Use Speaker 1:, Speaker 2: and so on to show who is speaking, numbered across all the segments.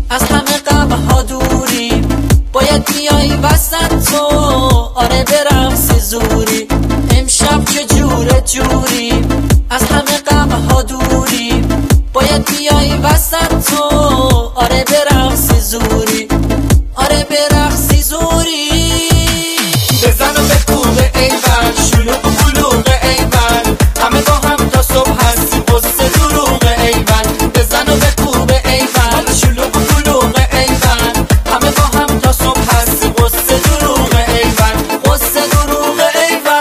Speaker 1: از همه غم‌ها دوریم، باید بیای وسط تو، آره برقصی زوری. امشب که جوره جوریم، از همه غم‌ها دوریم، باید بیای وسط تو، آره برقصی زوری، آره برقصی زوری.
Speaker 2: بزن و بکوب ایول، شلوغ و بلوغ ایول، همه با هم تا صبح هستیم قصه دروغ ایول. بزن و بکوب ایول، شلوغ و بلوغ ایول، همه با هم تا صبح هستیم قصه دروغ ایول، قصه دروغ ایول.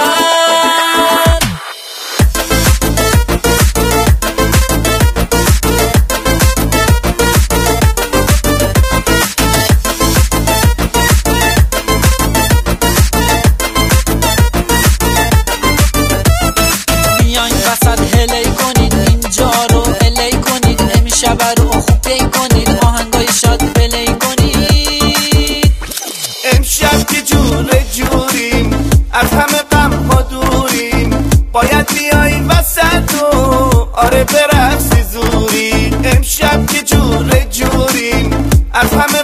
Speaker 1: هلی کنید اینجا رو، هلی کنید امشب رو خوب پی کنید، آهنگای شاد پلی کنید.
Speaker 2: امشب که جوره جوریم، از همه غم ها دوریم، باید بیای وسط و آره برقصی زوری. امشب که جوره جوریم، از همه